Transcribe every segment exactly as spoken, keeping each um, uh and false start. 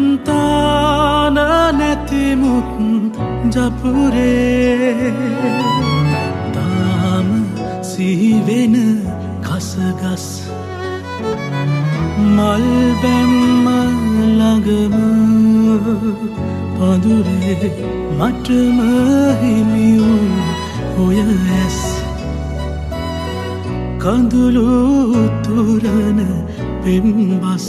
හන්තාන නැතිමුත් ජපුරේ තාම සිහිවෙන කසගස් මල් බැම්ම ළඟම පඳුරේ මටම හිමි වූ ඔය ඇස් කඳුළු තුරන පෙම්බස්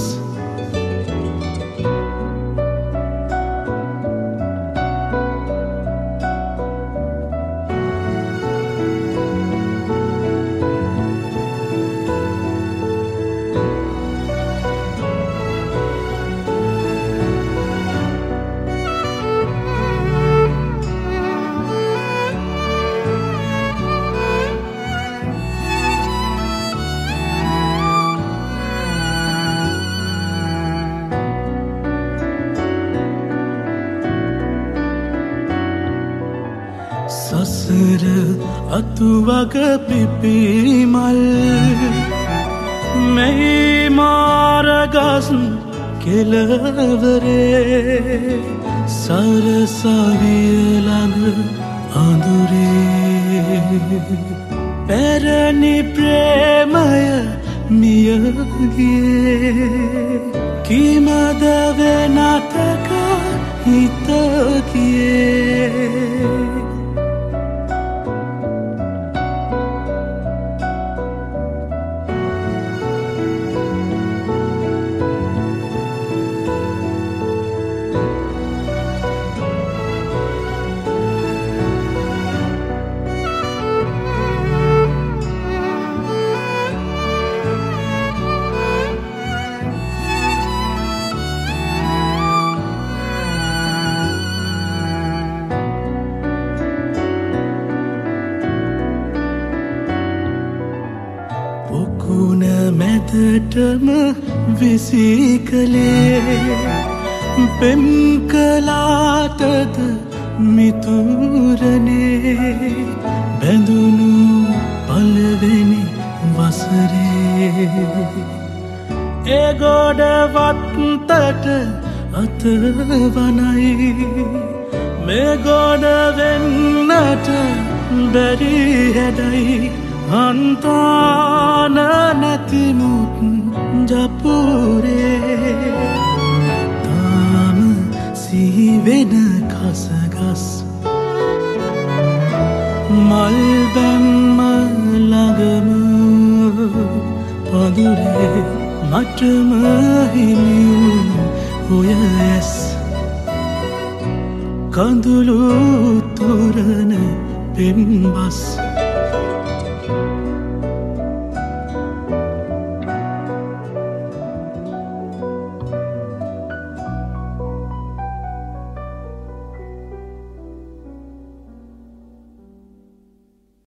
සසර අතුවග පිපිමල් මෙහි මාරගස් කෙලවරේ සරසවිය ළඟ අඳුරේ පැරණි ප්‍රේමය මියගියේ කිමද වෙනතක හිත ගියේ පොකුණ මැදටම විසිකලේ පෙම් කලාටද මිතුරනේ බැඳුණු පළවෙනි වසරේ ඒ ගොඩවත්තට අතවනයි මේ ගොඩ වෙන්නට බැරි හැඩයි හන්තාන නැතිමුත් ජපුරේ තාම සිහිවෙන කසගස් මල් බැම්ම ළඟම පඳුරේ මටම හිමි වූ ඔය ඇස් කඳුළු තුරන පෙම්බස්